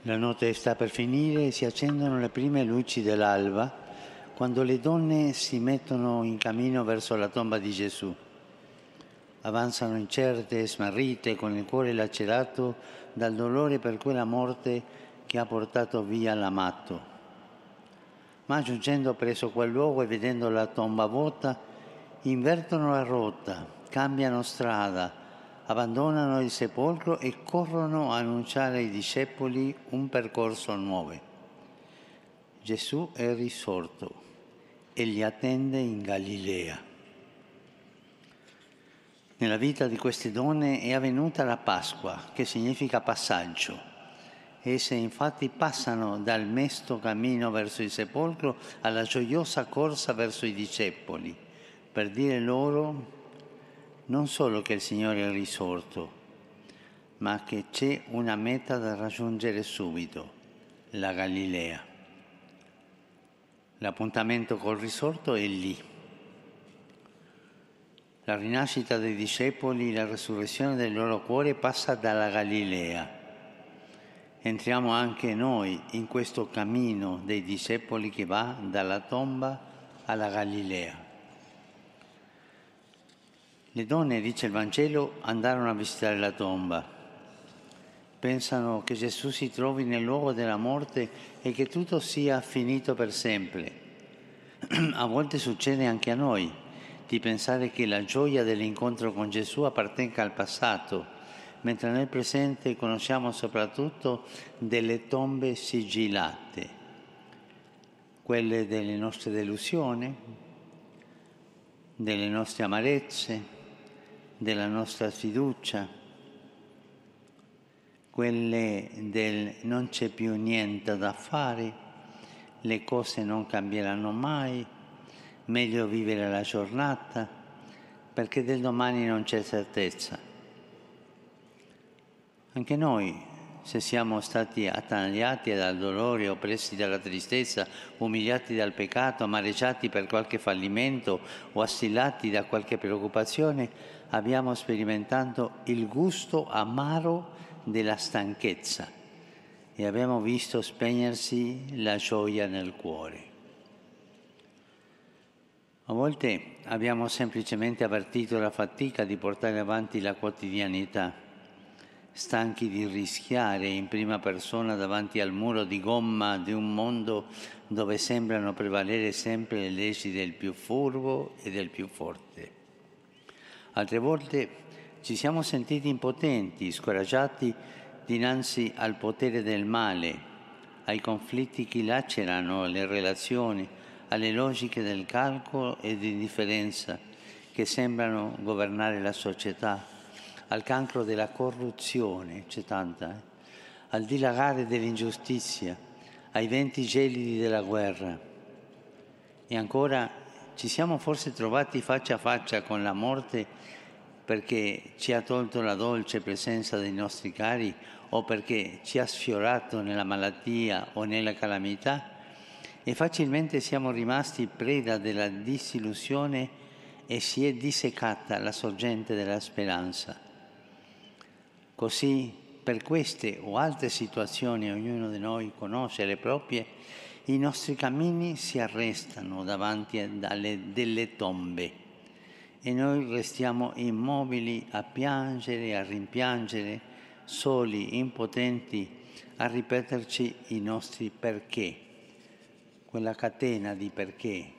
La notte sta per finire e si accendono le prime luci dell'alba quando le donne si mettono in cammino verso la tomba di Gesù. Avanzano incerte e smarrite con il cuore lacerato dal dolore per quella morte che ha portato via l'amato. Ma giungendo presso quel luogo e vedendo la tomba vuota, invertono la rotta, cambiano strada, abbandonano il sepolcro e corrono a annunciare ai discepoli un percorso nuovo. Gesù è risorto e li attende in Galilea. Nella vita di queste donne è avvenuta la Pasqua, che significa passaggio. Esse infatti passano dal mesto cammino verso il sepolcro alla gioiosa corsa verso i discepoli, per dire loro non solo che il Signore è risorto, ma che c'è una meta da raggiungere subito, la Galilea. L'appuntamento col risorto è lì. La rinascita dei discepoli, la resurrezione del loro cuore passa dalla Galilea. Entriamo anche noi in questo cammino dei discepoli che va dalla tomba alla Galilea. Le donne, dice il Vangelo, andarono a visitare la tomba. Pensano che Gesù si trovi nel luogo della morte e che tutto sia finito per sempre. A volte succede anche a noi di pensare che la gioia dell'incontro con Gesù appartenga al passato, mentre nel presente conosciamo soprattutto delle tombe sigillate, quelle delle nostre delusioni, delle nostre amarezze, della nostra sfiducia, quelle del non c'è più niente da fare, le cose non cambieranno mai, meglio vivere la giornata, perché del domani non c'è certezza. Anche noi, se siamo stati attanagliati dal dolore, oppressi dalla tristezza, umiliati dal peccato, amareggiati per qualche fallimento o assillati da qualche preoccupazione, abbiamo sperimentato il gusto amaro della stanchezza e abbiamo visto spegnersi la gioia nel cuore. A volte abbiamo semplicemente avvertito la fatica di portare avanti la quotidianità, stanchi di rischiare in prima persona davanti al muro di gomma di un mondo dove sembrano prevalere sempre le leggi del più furbo e del più forte. Altre volte ci siamo sentiti impotenti, scoraggiati dinanzi al potere del male, ai conflitti che lacerano le relazioni, alle logiche del calcolo e dell'indifferenza che sembrano governare la società, al cancro della corruzione, c'è tanta, al dilagare dell'ingiustizia, ai venti gelidi della guerra. E ancora ci siamo forse trovati faccia a faccia con la morte perché ci ha tolto la dolce presenza dei nostri cari o perché ci ha sfiorato nella malattia o nella calamità e facilmente siamo rimasti preda della disillusione e si è disseccata la sorgente della speranza. Così, per queste o altre situazioni, ognuno di noi conosce le proprie, i nostri cammini si arrestano davanti a delle tombe e noi restiamo immobili a piangere, a rimpiangere, soli, impotenti, a ripeterci i nostri perché, quella catena di perché.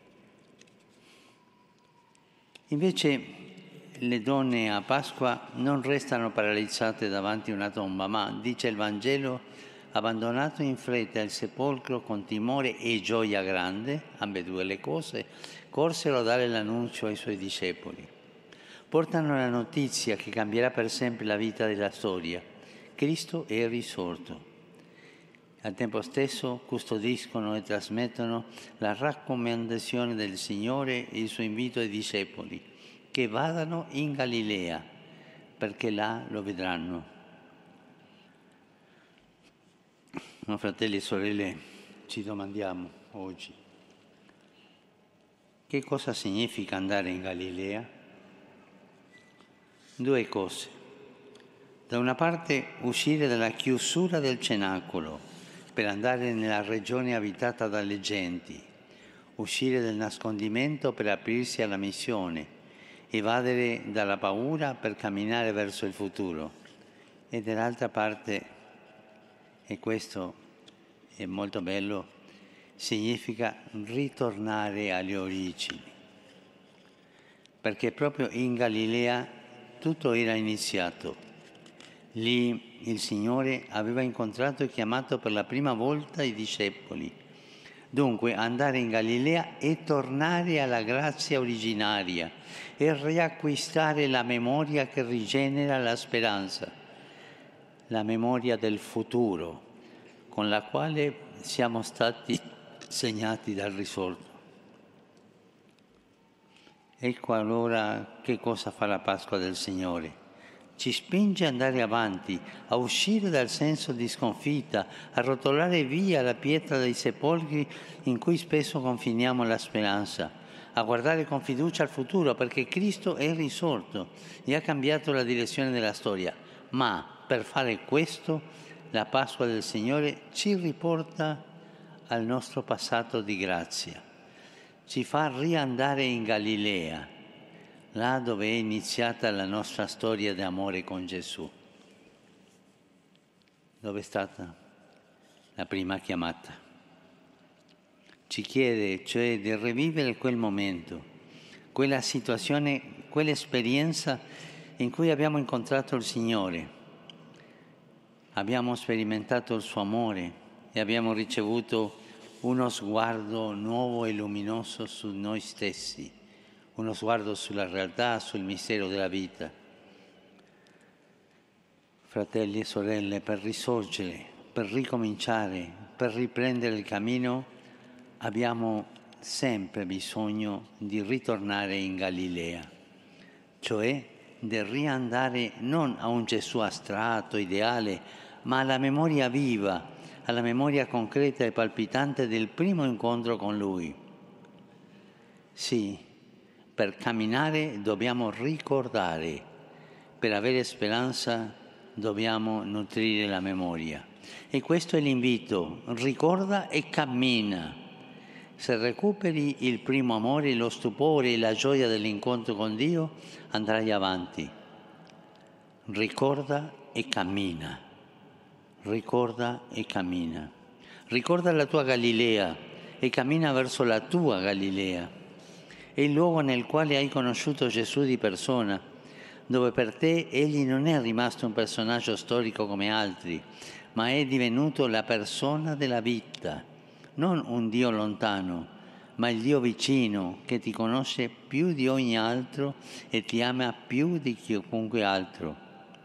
Invece le donne a Pasqua non restano paralizzate davanti a una tomba, ma, dice il Vangelo, abbandonato in fretta il sepolcro con timore e gioia grande, ambedue le cose, corsero a dare l'annuncio ai suoi discepoli. Portano la notizia che cambierà per sempre la vita della storia. Cristo è risorto. Al tempo stesso custodiscono e trasmettono la raccomandazione del Signore e il suo invito ai discepoli, che vadano in Galilea, perché là lo vedranno. No, fratelli e sorelle, ci domandiamo oggi, che cosa significa andare in Galilea? Due cose. Da una parte uscire dalla chiusura del cenacolo per andare nella regione abitata dalle genti, uscire dal nascondimento per aprirsi alla missione, evadere dalla paura per camminare verso il futuro. E dall'altra parte, e questo è molto bello, significa ritornare alle origini, perché proprio in Galilea tutto era iniziato. Lì il Signore aveva incontrato e chiamato per la prima volta i discepoli. Dunque andare in Galilea è tornare alla grazia originaria e riacquistare la memoria che rigenera la speranza, la memoria del futuro, con la quale siamo stati segnati dal risorto. Ecco allora che cosa fa la Pasqua del Signore. Ci spinge ad andare avanti, a uscire dal senso di sconfitta, a rotolare via la pietra dei sepolcri in cui spesso confiniamo la speranza, a guardare con fiducia al futuro perché Cristo è risorto e ha cambiato la direzione della storia. Ma per fare questo la Pasqua del Signore ci riporta al nostro passato di grazia, ci fa riandare in Galilea, là dove è iniziata la nostra storia d'amore con Gesù. Dove è stata la prima chiamata? Ci chiede cioè di rivivere quel momento, quella situazione, quell'esperienza in cui abbiamo incontrato il Signore, abbiamo sperimentato il suo amore e abbiamo ricevuto uno sguardo nuovo e luminoso su noi stessi, uno sguardo sulla realtà, sul mistero della vita. Fratelli e sorelle, per risorgere, per ricominciare, per riprendere il cammino, abbiamo sempre bisogno di ritornare in Galilea, cioè di riandare non a un Gesù astratto, ideale, ma alla memoria viva, alla memoria concreta e palpitante del primo incontro con Lui. Sì, per camminare dobbiamo ricordare, per avere speranza dobbiamo nutrire la memoria. E questo è l'invito, ricorda e cammina. Se recuperi il primo amore, lo stupore e la gioia dell'incontro con Dio, andrai avanti. Ricorda e cammina. Ricorda e cammina. Ricorda la tua Galilea e cammina verso la tua Galilea. È il luogo nel quale hai conosciuto Gesù di persona, dove per te egli non è rimasto un personaggio storico come altri, ma è divenuto la persona della vita, non un Dio lontano, ma il Dio vicino che ti conosce più di ogni altro e ti ama più di chiunque altro.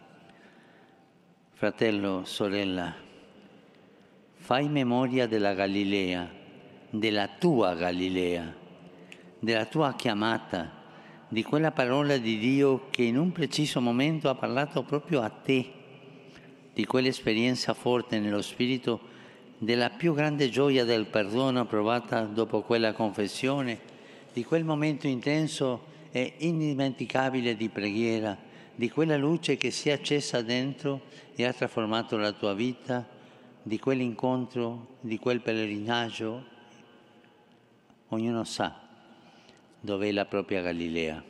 Fratello, sorella, fai memoria della Galilea, della tua Galilea, della tua chiamata, di quella parola di Dio che in un preciso momento ha parlato proprio a te, di quell'esperienza forte nello spirito della più grande gioia del perdono provata dopo quella confessione, di quel momento intenso e indimenticabile di preghiera, di quella luce che si è accesa dentro e ha trasformato la tua vita, di quell'incontro, di quel pellegrinaggio. Ognuno sa dov'è la propria Galilea.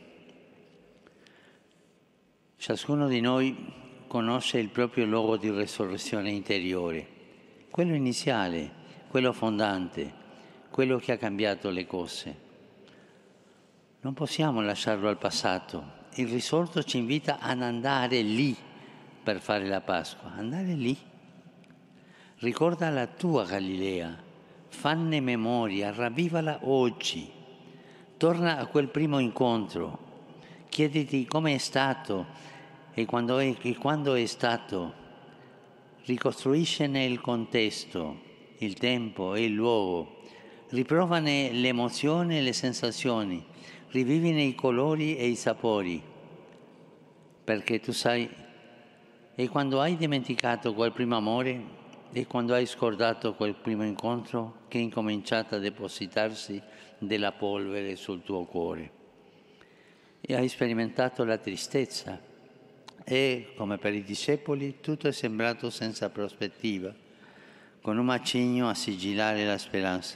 Ciascuno di noi conosce il proprio luogo di resurrezione interiore, quello iniziale, quello fondante, quello che ha cambiato le cose. Non possiamo lasciarlo al passato. Il risorto ci invita ad andare lì per fare la Pasqua, andare lì. Ricorda la tua Galilea, fanne memoria, ravvivala oggi. Torna a quel primo incontro, chiediti come è stato e quando è stato. Ricostruiscene il contesto, il tempo e il luogo. Riprovane le emozioni e le sensazioni. Rivivine i colori e i sapori. Perché tu sai, e quando hai dimenticato quel primo amore, e quando hai scordato quel primo incontro, che è incominciato a depositarsi della polvere sul tuo cuore. E hai sperimentato la tristezza, E, come per i discepoli, tutto è sembrato senza prospettiva, con un macigno a sigillare la speranza.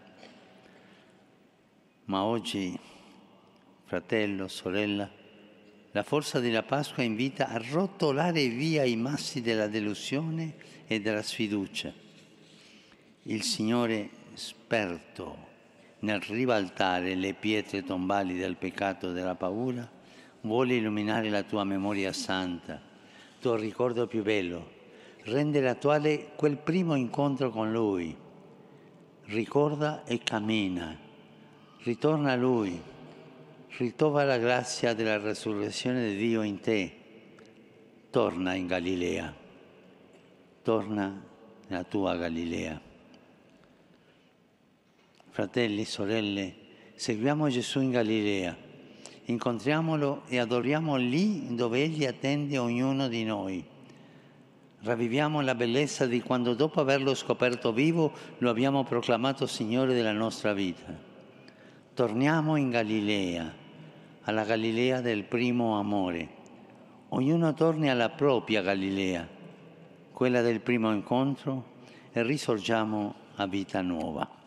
Ma oggi, fratello, sorella, la forza della Pasqua invita a rotolare via i massi della delusione e della sfiducia. Il Signore, esperto nel ribaltare le pietre tombali del peccato e della paura, vuole illuminare la tua memoria santa, il tuo ricordo più bello, rendere attuale quel primo incontro con Lui. Ricorda e cammina, ritorna a Lui, ritrova la grazia della resurrezione di Dio in te, torna in Galilea, torna nella tua Galilea. Fratelli, sorelle, seguiamo Gesù in Galilea, incontriamolo e adoriamo lì dove Egli attende ognuno di noi. Ravviviamo la bellezza di quando, dopo averlo scoperto vivo, lo abbiamo proclamato Signore della nostra vita. Torniamo in Galilea, alla Galilea del primo amore. Ognuno torni alla propria Galilea, quella del primo incontro, e risorgiamo a vita nuova.